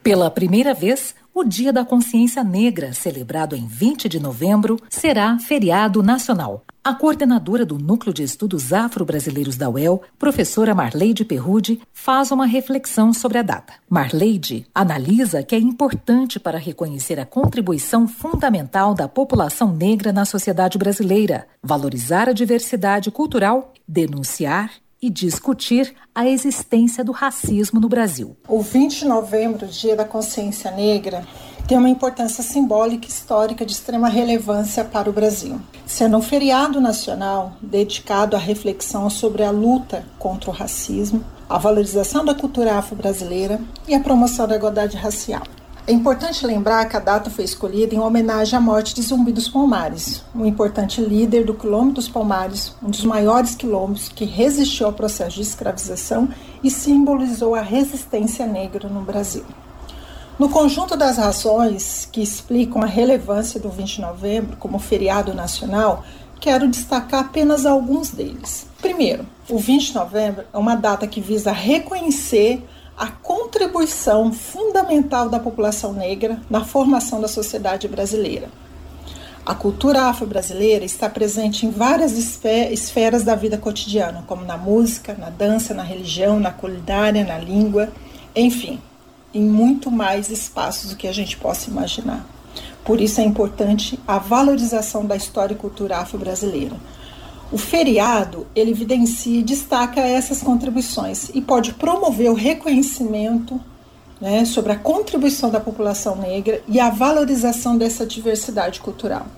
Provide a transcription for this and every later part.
Pela primeira vez, o Dia da Consciência Negra, celebrado em 20 de novembro, será feriado nacional. A coordenadora do Núcleo de Estudos Afro-Brasileiros da UEL, professora Marleide Perrude, faz uma reflexão sobre a data. Marleide analisa que é importante para reconhecer a contribuição fundamental da população negra na sociedade brasileira, valorizar a diversidade cultural, denunciar e discutir a existência do racismo no Brasil. O 20 de novembro, Dia da Consciência Negra, tem uma importância simbólica e histórica de extrema relevância para o Brasil, sendo um feriado nacional dedicado à reflexão sobre a luta contra o racismo, a valorização da cultura afro-brasileira e a promoção da igualdade racial. É importante lembrar que a data foi escolhida em homenagem à morte de Zumbi dos Palmares, um importante líder do Quilombo dos Palmares, um dos maiores quilombos que resistiu ao processo de escravização e simbolizou a resistência negra no Brasil. No conjunto das razões que explicam a relevância do 20 de novembro como feriado nacional, quero destacar apenas alguns deles. Primeiro, o 20 de novembro é uma data que visa reconhecer a contribuição fundamental da população negra na formação da sociedade brasileira. A cultura afro-brasileira está presente em várias esferas da vida cotidiana, como na música, na dança, na religião, na culinária, na língua, enfim, em muito mais espaços do que a gente possa imaginar. Por isso é importante a valorização da história e cultura afro-brasileira. O feriado, ele evidencia e destaca essas contribuições e pode promover o reconhecimento, sobre a contribuição da população negra e a valorização dessa diversidade cultural.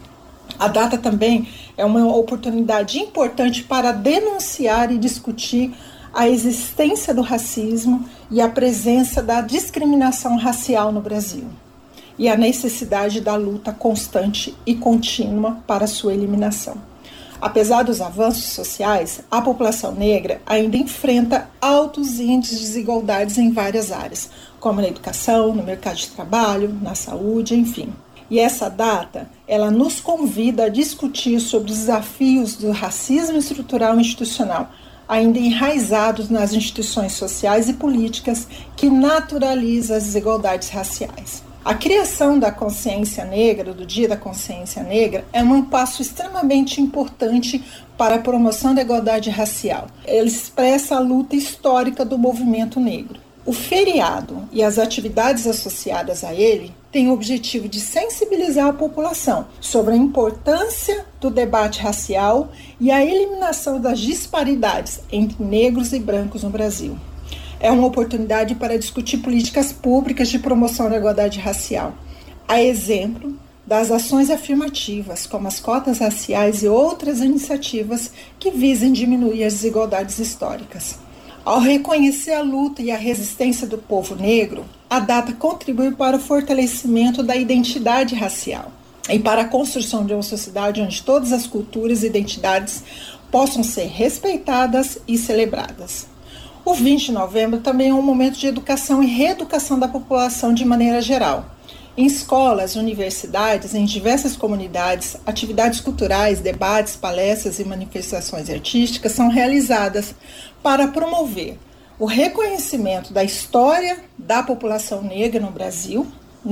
A data também é uma oportunidade importante para denunciar e discutir a existência do racismo e a presença da discriminação racial no Brasil e a necessidade da luta constante e contínua para sua eliminação. Apesar dos avanços sociais, a população negra ainda enfrenta altos índices de desigualdades em várias áreas, como na educação, no mercado de trabalho, na saúde, enfim. E essa data, ela nos convida a discutir sobre os desafios do racismo estrutural e institucional, ainda enraizados nas instituições sociais e políticas que naturalizam as desigualdades raciais. A criação da consciência negra, do Dia da Consciência Negra, é um passo extremamente importante para a promoção da igualdade racial. Ele expressa a luta histórica do movimento negro. O feriado e as atividades associadas a ele têm o objetivo de sensibilizar a população sobre a importância do debate racial e a eliminação das disparidades entre negros e brancos no Brasil. É uma oportunidade para discutir políticas públicas de promoção da igualdade racial, a exemplo das ações afirmativas, como as cotas raciais e outras iniciativas que visem diminuir as desigualdades históricas. Ao reconhecer a luta e a resistência do povo negro, a data contribui para o fortalecimento da identidade racial e para a construção de uma sociedade onde todas as culturas e identidades possam ser respeitadas e celebradas. O 20 de novembro também é um momento de educação e reeducação da população de maneira geral. Em escolas, universidades, em diversas comunidades, atividades culturais, debates, palestras e manifestações artísticas são realizadas para promover o reconhecimento da história da população negra no Brasil,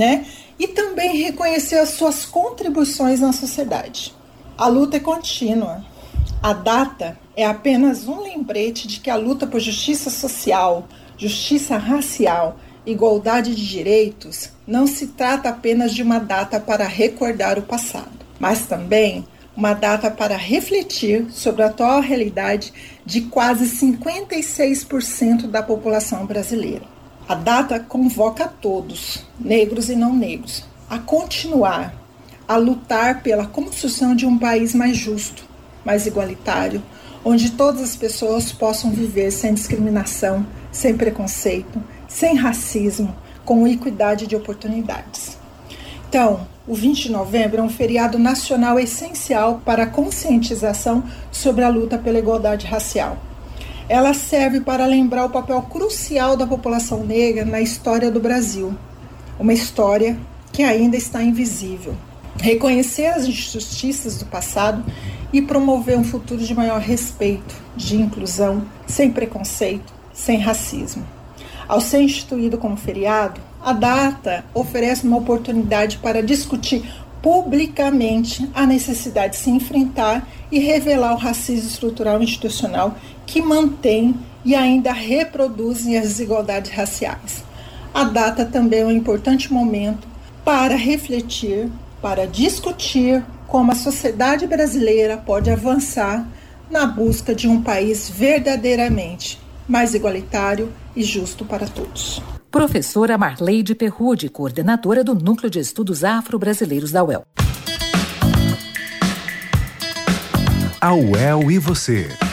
e também reconhecer as suas contribuições na sociedade. A luta é contínua. A data é apenas um lembrete de que a luta por justiça social, justiça racial, igualdade de direitos não se trata apenas de uma data para recordar o passado, mas também uma data para refletir sobre a atual realidade de quase 56% da população brasileira. A data convoca a todos, negros e não negros, a continuar a lutar pela construção de um país mais justo, mais igualitário, onde todas as pessoas possam viver sem discriminação, sem preconceito, sem racismo, com equidade de oportunidades. Então, o 20 de novembro é um feriado nacional essencial para a conscientização sobre a luta pela igualdade racial. Ela serve para lembrar o papel crucial da população negra na história do Brasil, uma história que ainda está invisível. Reconhecer as injustiças do passado e promover um futuro de maior respeito, de inclusão, sem preconceito, sem racismo. Ao ser instituído como feriado, a data oferece uma oportunidade para discutir publicamente a necessidade de se enfrentar e revelar o racismo estrutural e institucional que mantém e ainda reproduzem as desigualdades raciais. A data também é um importante momento para refletir, para discutir como a sociedade brasileira pode avançar na busca de um país verdadeiramente mais igualitário e justo para todos. Professora Marleide Perrude, coordenadora do Núcleo de Estudos Afro-Brasileiros da UEL. A UEL e você.